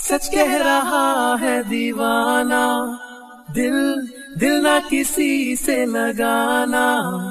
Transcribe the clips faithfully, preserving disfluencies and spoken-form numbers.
सच कह रहा है दीवाना, दिल दिल ना किसी से लगाना।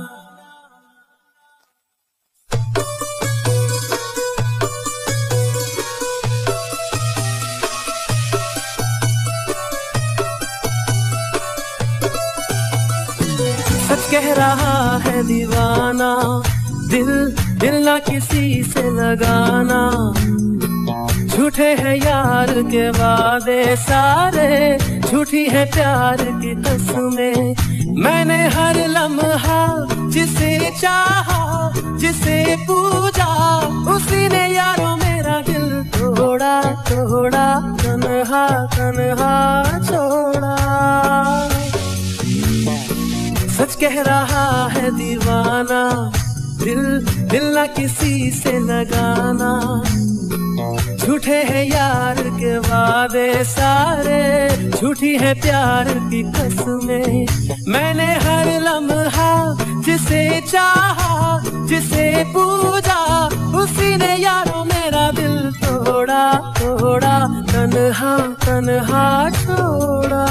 सच कह रहा है दीवाना, दिल दिल ना किसी से लगाना। झूठे हैं यार के वादे सारे, झूठी है प्यार की कसमें। मैंने हर लम्हा जिसे चाहा, जिसे पूजा, उसी ने यारों मेरा दिल तोड़ा तोड़ा, तन्हा तन्हा छोड़ा। सच कह रहा है दीवाना, दिल दिल ना किसी से लगाना। झूठे हैं यार के वादे सारे, झूठी है प्यार की कसमें। मैंने हर लम्हा जिसे चाहा, जिसे पूजा, उसी ने यारों मेरा दिल तोड़ा तोड़ा, तन्हा तन्हा छोड़ा।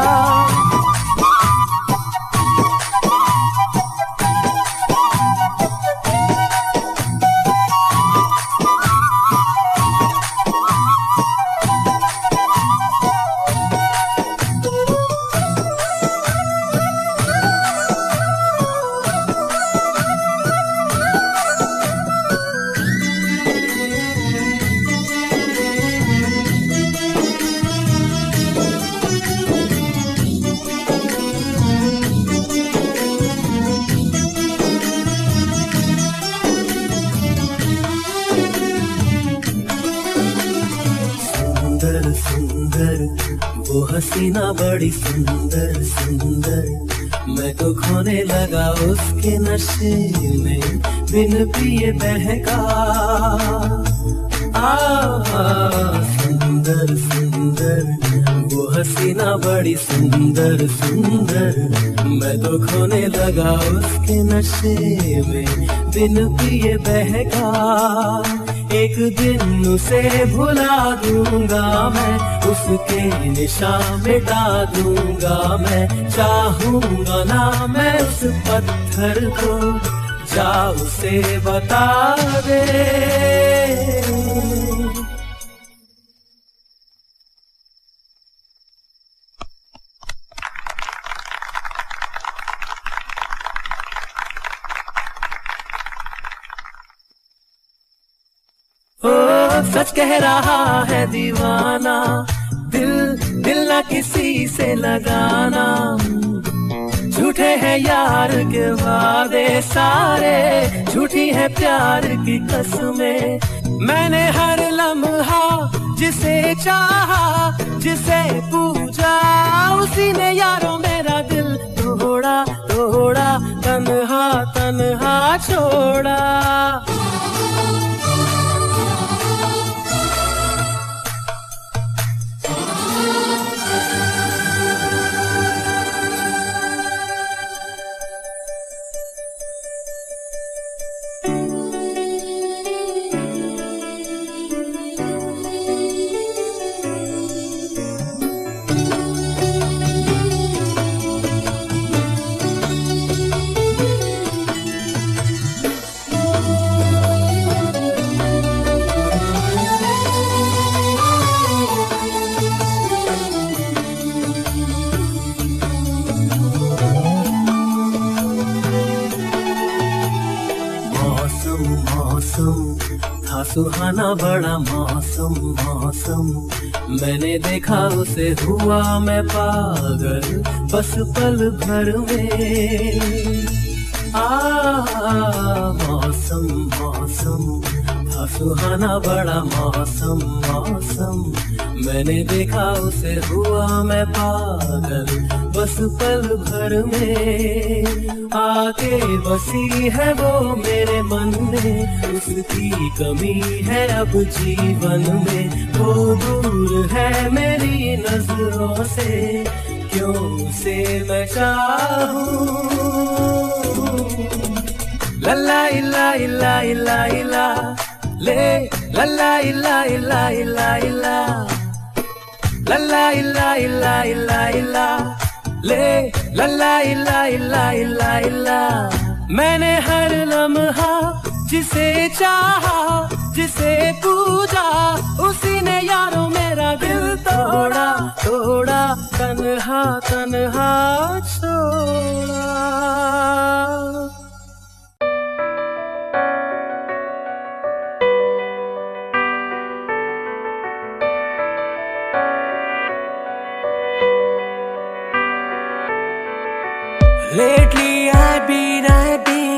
सुंदर सुंदर वो हसीना बड़ी सुंदर सुंदर, मैं तो खोने लगा उसके नशे में, बिन पिए बहका। आ, आ सुंदर सुंदर वो हसीना बड़ी सुंदर सुंदर, मैं तो खोने लगा उसके नशे में, बिन पिए बहका। एक दिन उसे भुला दूंगा मैं, उसके निशान मिटा दूंगा मैं। चाहूंगा ना मैं उस पत्थर को, जा उसे बता दे। सच कह रहा है दीवाना, दिल दिल ना किसी से लगाना। झूठे हैं यार के वादे सारे, झूठी है प्यार की कसमें। मैंने हर लम्हा जिसे चाहा, जिसे पूजा, उसी ने यारों मेरा दिल तोड़ा तोड़ा, तन्हा तन्हा छोड़ा। मौसम था सुहाना बड़ा मौसम मौसम, मैंने देखा उसे हुआ मैं पागल बस पल भर में। आ मौसम मौसम था सुहाना बड़ा मौसम मौसम, मैंने देखा उसे हुआ मैं पागल बस पल भर में। आके बसी है वो मेरे मन में, उसकी कमी है अब जीवन में। वो दूर है मेरी नजरों से, क्यों उसे मैं चाहूं। लल्ला इला इला इला इला ले, लल्ला इला इला इला इला लल्ला इल्ला इल्ला इल्ला इल्ला ले लल्ला इल्ला इल्ला इल्ला इल्ला। मैंने हर लम्हा जिसे चाहा जिसे पूजा उसी ने यारों मेरा दिल तोड़ा तोड़ा तन्हा तन्हा छोड़ा। Lately I've been, I've been